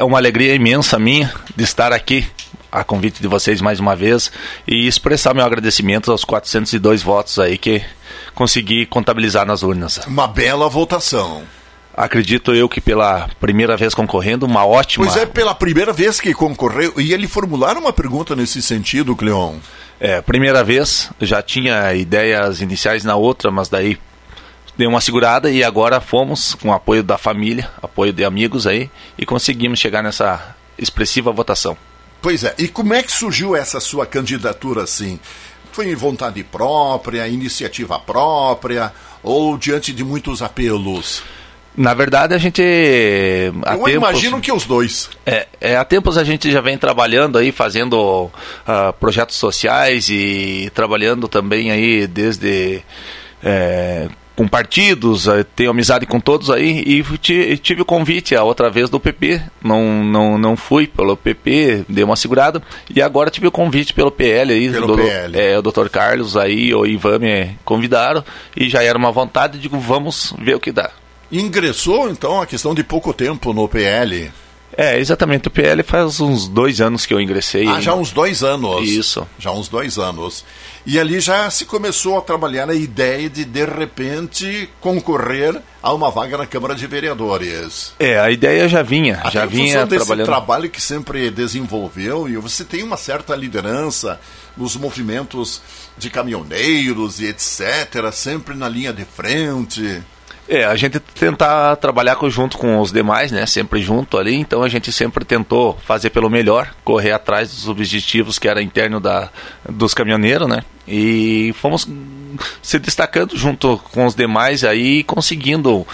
é uma alegria imensa minha de estar aqui, a convite de vocês mais uma vez, e expressar meu agradecimento aos 402 votos aí que consegui contabilizar nas urnas. Uma bela votação. Acredito eu que pela primeira vez concorrendo, uma ótima... Pois é, pela primeira vez que concorreu, e ele formular uma pergunta nesse sentido, Cleon. Primeira vez, já tinha ideias iniciais na outra, mas daí deu uma segurada e agora fomos com o apoio da família, apoio de amigos aí, e conseguimos chegar nessa expressiva votação. Pois é, e como é que surgiu essa sua candidatura assim? Foi em vontade própria, iniciativa própria, ou diante de muitos apelos? Na verdade, a gente... imagino que os dois. Há tempos a gente já vem trabalhando aí, fazendo projetos sociais e trabalhando também aí desde... com partidos, tenho amizade com todos aí, e tive o convite a outra vez do PP, não fui pelo PP, dei uma segurada, e agora tive o convite pelo PL aí, o Dr. Carlos aí, o Ivan me convidaram, e já era uma vontade, digo, vamos ver o que dá. Ingressou então a questão de pouco tempo no PL? Exatamente, o PL faz uns 2 anos que eu ingressei. Já uns 2 anos. Isso. Já uns 2 anos. E ali já se começou a trabalhar a ideia de repente, concorrer a uma vaga na Câmara de Vereadores. A ideia já vinha trabalhando. Desse trabalho que sempre desenvolveu, e você tem uma certa liderança nos movimentos de caminhoneiros e etc., sempre na linha de frente... A gente tentar trabalhar junto com os demais, né? Sempre junto ali, então a gente sempre tentou fazer pelo melhor, correr atrás dos objetivos que era interno dos caminhoneiros, né? E fomos se destacando junto com os demais aí, conseguindo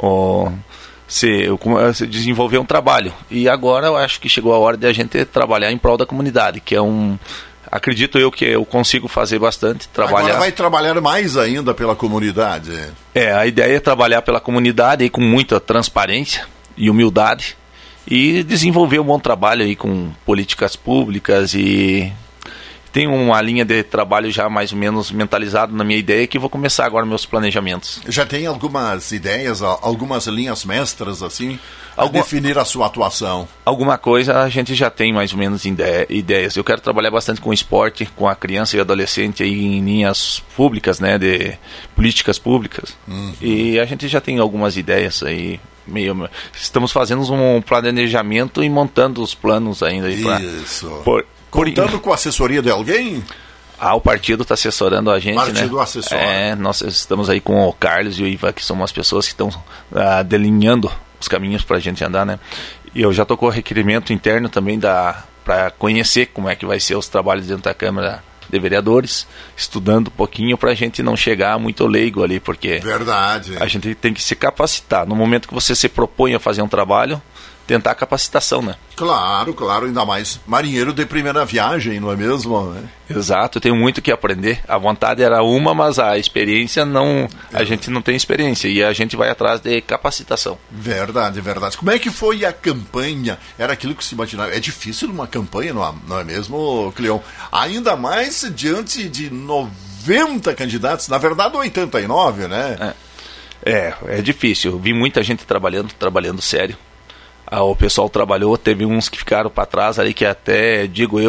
se desenvolver um trabalho. E agora eu acho que chegou a hora de a gente trabalhar em prol da comunidade, que é acredito eu que eu consigo fazer bastante, trabalhar... Agora vai trabalhar mais ainda pela comunidade. A ideia é trabalhar pela comunidade aí com muita transparência e humildade e desenvolver um bom trabalho aí com políticas públicas, e tem uma linha de trabalho já mais ou menos mentalizado na minha ideia, que vou começar agora meus planejamentos. Já tem algumas ideias, algumas linhas mestras assim, a definir a sua atuação? Alguma coisa a gente já tem mais ou menos ideias. Eu quero trabalhar bastante com esporte, com a criança e adolescente aí em linhas públicas, né, de políticas públicas. E a gente já tem algumas ideias aí. Estamos fazendo um planejamento e montando os planos ainda. Isso. Contando com a assessoria de alguém? O partido está assessorando a gente, partido assessora. Nós estamos aí com o Carlos e o Ivan, que são umas pessoas que estão delineando os caminhos para a gente andar, né? E eu já estou com o requerimento interno também para conhecer como é que vai ser os trabalhos dentro da Câmara de Vereadores, estudando um pouquinho para a gente não chegar muito leigo ali, porque verdade, a gente tem que se capacitar. No momento que você se propõe a fazer um trabalho, tentar a capacitação, né? Claro, ainda mais marinheiro de primeira viagem, não é mesmo? Exato, eu tenho muito que aprender. A vontade era uma, mas a experiência não, a gente não tem experiência, e a gente vai atrás de capacitação. Verdade. Como é que foi a campanha? Era aquilo que se imaginava. É difícil uma campanha, não é mesmo, Cleon? Ainda mais diante de 90 candidatos, na verdade 89, né? É difícil. Eu vi muita gente trabalhando sério. O pessoal trabalhou, teve uns que ficaram para trás ali, que até,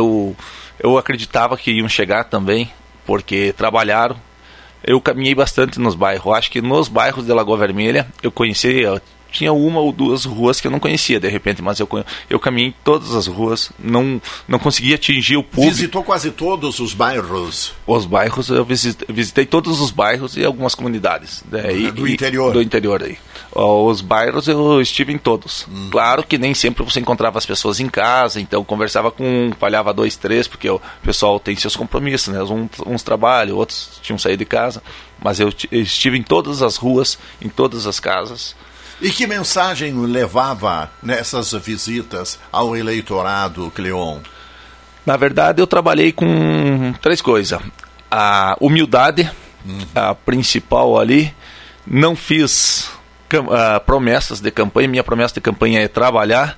eu acreditava que iam chegar também, porque trabalharam. Eu caminhei bastante nos bairros. Acho que nos bairros de Lagoa Vermelha eu conhecia, tinha 1 ou 2 ruas que eu não conhecia de repente, mas eu caminhei em todas as ruas, não conseguia atingir o público. Visitou quase todos os bairros? Os bairros, eu visitei todos os bairros e algumas comunidades. Do interior? Do interior aí. Os bairros eu estive em todos. Claro que nem sempre você encontrava as pessoas em casa, então conversava com falhava 2, 3, porque o pessoal tem seus compromissos, né? Uns trabalham, outros tinham saído de casa, mas eu estive em todas as ruas, em todas as casas. E que mensagem levava nessas visitas ao eleitorado, Cleon? Na verdade, eu trabalhei com 3 coisas. A humildade, a principal ali. Não fiz promessas de campanha. Minha promessa de campanha é trabalhar.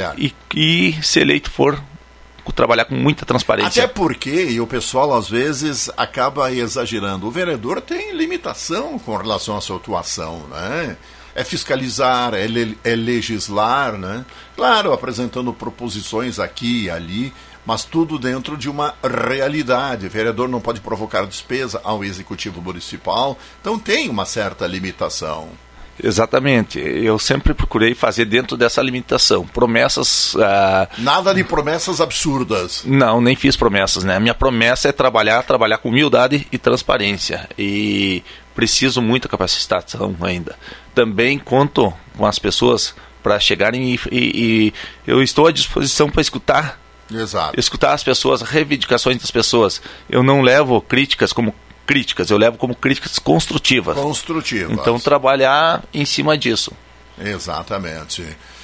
E se eleito for, trabalhar com muita transparência. Até porque, e o pessoal às vezes acaba exagerando, o vereador tem limitação com relação à sua atuação, né? é fiscalizar, é legislar, né? Claro, apresentando proposições aqui e ali, mas tudo dentro de uma realidade. O vereador não pode provocar despesa ao executivo municipal, então tem uma certa limitação. Exatamente, eu sempre procurei fazer dentro dessa limitação, promessas... Nada de promessas absurdas. Não, nem fiz promessas, né? A minha promessa é trabalhar com humildade e transparência, e preciso muito capacitação ainda. Também conto com as pessoas para chegarem e eu estou à disposição para escutar. Exato. Escutar as pessoas, reivindicações das pessoas. Eu não levo críticas como críticas, eu levo como críticas construtivas. Construtivas. Então, trabalhar em cima disso. Exatamente.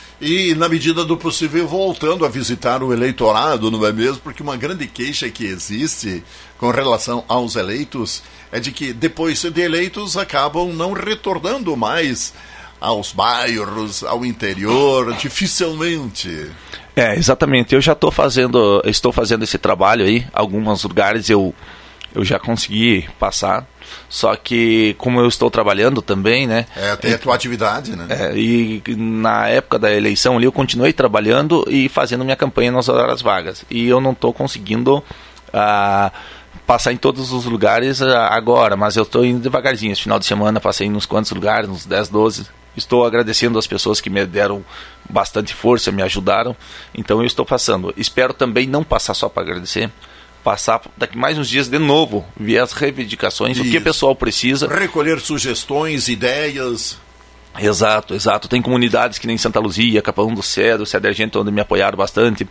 E, na medida do possível, voltando a visitar o eleitorado, não é mesmo? Porque uma grande queixa que existe com relação aos eleitos é de que, depois de eleitos, acabam não retornando mais aos bairros, ao interior, dificilmente. Exatamente. Eu já estou fazendo esse trabalho aí. Alguns lugares eu já consegui passar, só que como eu estou trabalhando também, né? Tem a tua atividade, né? E na época da eleição ali eu continuei trabalhando e fazendo minha campanha nas horas vagas. E eu não estou conseguindo passar em todos os lugares agora, mas eu estou indo devagarzinho. Esse final de semana passei em uns quantos lugares, uns 10, 12. Estou agradecendo as pessoas que me deram bastante força, me ajudaram. Então eu estou passando. Espero também não passar só para agradecer. Passar daqui mais uns dias de novo, ver as reivindicações, o que o pessoal precisa. Recolher sugestões, ideias. Exato. Tem comunidades que nem Santa Luzia, Capão do Cedro, Cedro Argento, onde me apoiaram bastante,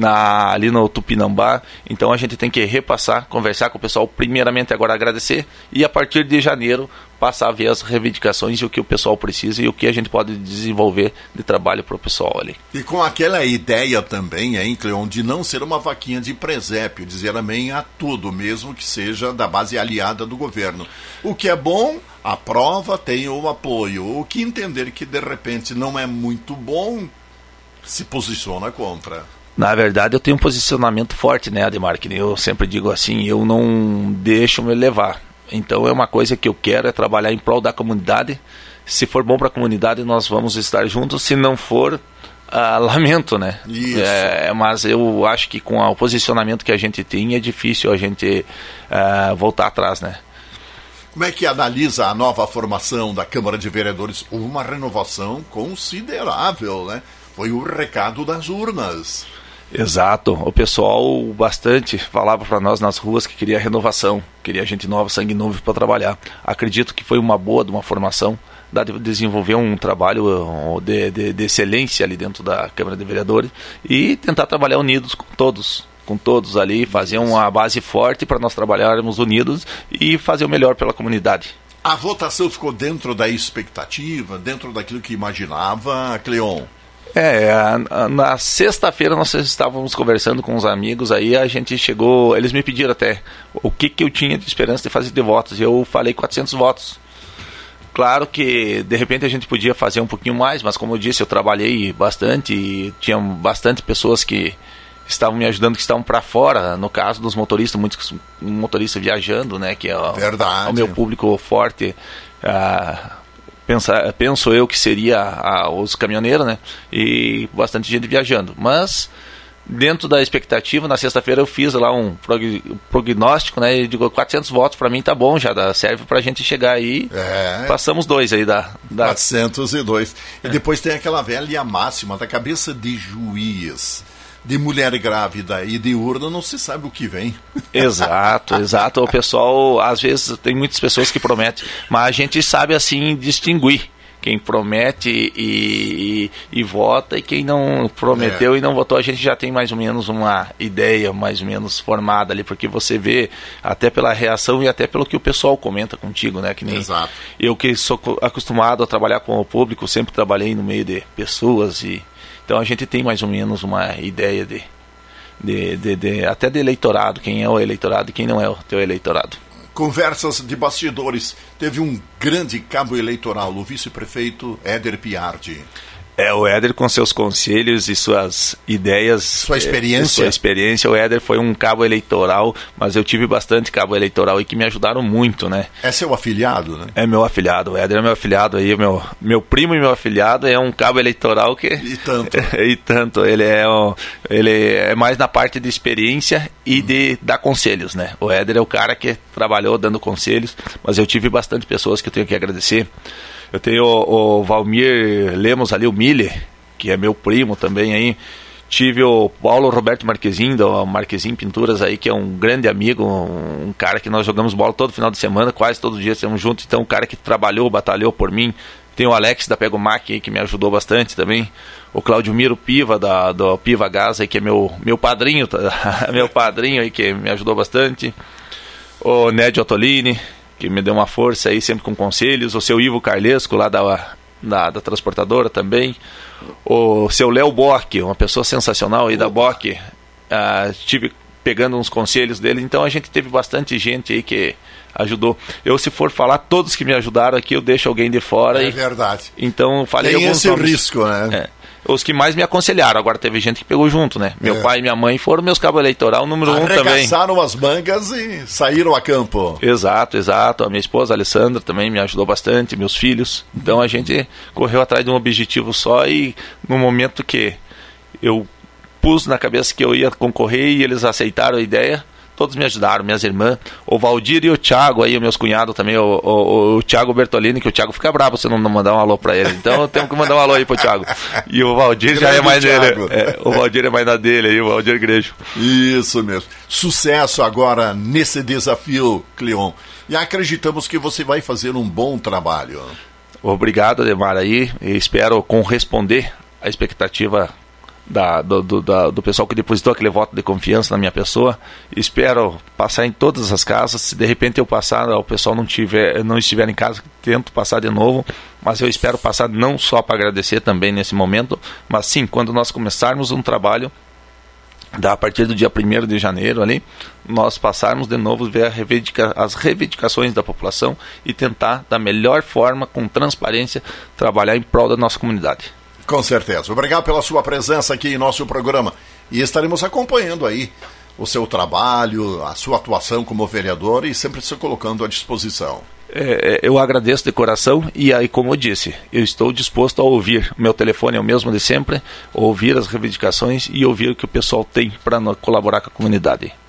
ali no Tupinambá. Então a gente tem que repassar, conversar com o pessoal, primeiramente agora agradecer, e a partir de janeiro passar a ver as reivindicações e o que o pessoal precisa e o que a gente pode desenvolver de trabalho para o pessoal ali. E com aquela ideia também, hein, Cleon, de não ser uma vaquinha de presépio, dizer amém a tudo, mesmo que seja da base aliada do governo. O que é bom, aprova, tem o apoio. O que entender que de repente não é muito bom, se posiciona contra. Na verdade, eu tenho um posicionamento forte, né, Ademar? Que eu sempre digo assim, eu não deixo me levar. Então é uma coisa que eu quero, é trabalhar em prol da comunidade. Se for bom para a comunidade, nós vamos estar juntos. Se não for, lamento, né? Isso. Mas eu acho que com o posicionamento que a gente tem, é difícil a gente voltar atrás, né? Como é que analisa a nova formação da Câmara de Vereadores? Houve uma renovação considerável, né? Foi o recado das urnas. Exato, o pessoal bastante falava para nós nas ruas que queria renovação, queria gente nova, sangue novo para trabalhar. Acredito que foi uma boa de uma formação, de desenvolver um trabalho de excelência ali dentro da Câmara de Vereadores e tentar trabalhar unidos com todos ali, fazer uma base forte para nós trabalharmos unidos e fazer o melhor pela comunidade. A votação ficou dentro da expectativa, dentro daquilo que imaginava, Cleon? Na sexta-feira nós estávamos conversando com os amigos, aí a gente chegou, eles me pediram até o que eu tinha de esperança de fazer de votos, e eu falei 400 votos. Claro que de repente a gente podia fazer um pouquinho mais, mas como eu disse, eu trabalhei bastante e tinha bastante pessoas que estavam me ajudando, que estavam para fora, no caso dos motoristas, muitos motoristas viajando, né, que é o meu público forte. Penso eu que seria os caminhoneiros, né? E bastante gente viajando. Mas, dentro da expectativa, na sexta-feira eu fiz lá um prognóstico, né? E digo, 400 votos para mim tá bom, já serve pra gente chegar aí. Passamos 2 aí da 402. E depois tem aquela velha máxima da cabeça de juiz, de mulher grávida e de urna, não se sabe o que vem. Exato. O pessoal, às vezes, tem muitas pessoas que prometem, mas a gente sabe, assim, distinguir quem promete e vota, e quem não prometeu e não votou. A gente já tem mais ou menos uma ideia mais ou menos formada ali, porque você vê até pela reação e até pelo que o pessoal comenta contigo, né? Que nem Exato. Eu, que sou acostumado a trabalhar com o público, sempre trabalhei no meio de pessoas então a gente tem mais ou menos uma ideia até de eleitorado, quem é o eleitorado e quem não é o teu eleitorado. Conversas de bastidores. Teve um grande cabo eleitoral, o vice-prefeito Éder Piardi. O Éder com seus conselhos e suas ideias. Sua experiência. O Éder foi um cabo eleitoral, mas eu tive bastante cabo eleitoral e que me ajudaram muito, né? É seu afiliado, né? É meu afiliado, o Éder é meu afiliado aí, meu primo e meu afiliado é um cabo eleitoral que... E tanto. E tanto, ele é mais na parte de experiência e de dar conselhos, né? O Éder é o cara que trabalhou dando conselhos, mas eu tive bastante pessoas que eu tenho que agradecer. Eu tenho o Valmir Lemos ali, o Miller, que é meu primo também aí. Tive o Paulo Roberto Marquezin, do Marquezin Pinturas aí, que é um grande amigo, um cara que nós jogamos bola todo final de semana, quase todo dia estamos juntos. Então, um cara que trabalhou, batalhou por mim. Tem o Alex da Pegomac aí, que me ajudou bastante também. O Claudio Miro Piva, do Piva Gás, aí, que é meu padrinho, meu padrinho aí, que me ajudou bastante. O Nédio Ottolini, que me deu uma força aí, sempre com conselhos. O seu Ivo Carlesco, lá da transportadora também. O seu Léo Bock, uma pessoa sensacional aí da Bock. Estive pegando uns conselhos dele. Então a gente teve bastante gente aí que ajudou. Eu, se for falar todos que me ajudaram aqui, eu deixo alguém de fora. É verdade. Então eu falei tem alguns esse nomes. Risco, né? Os que mais me aconselharam. Agora teve gente que pegou junto, né? Meu pai e minha mãe foram meus cabos eleitoral número 1 também. Arregaçaram as mangas e saíram a campo. Exato. A minha esposa, a Alessandra, também me ajudou bastante, meus filhos. Então a gente correu atrás de um objetivo só e no momento que eu pus na cabeça que eu ia concorrer e eles aceitaram a ideia, todos me ajudaram, minhas irmãs, o Valdir e o Thiago aí, meus cunhados também, o Thiago Bertolini, que o Thiago fica bravo se não mandar um alô pra ele, então eu tenho que mandar um alô aí pro Thiago. E o Valdir já é mais dele, o Valdir é mais da dele aí, o Valdir Grejo. Isso mesmo. Sucesso agora nesse desafio, Cleon. E acreditamos que você vai fazer um bom trabalho. Obrigado, Ademar, aí, e espero corresponder à expectativa do pessoal que depositou aquele voto de confiança na minha pessoa. Espero passar em todas as casas. Se de repente eu passar, o pessoal não estiver em casa, tento passar de novo, mas eu espero passar não só para agradecer também nesse momento, mas sim, quando nós começarmos um trabalho a partir do dia 1º de janeiro ali, nós passarmos de novo, ver as reivindicações da população e tentar da melhor forma, com transparência, trabalhar em prol da nossa comunidade. Com certeza. Obrigado pela sua presença aqui em nosso programa. E estaremos acompanhando aí o seu trabalho, a sua atuação como vereador e sempre se colocando à disposição. Eu agradeço de coração e aí, como eu disse, eu estou disposto a ouvir. Meu telefone é o mesmo de sempre, ouvir as reivindicações e ouvir o que o pessoal tem para colaborar com a comunidade.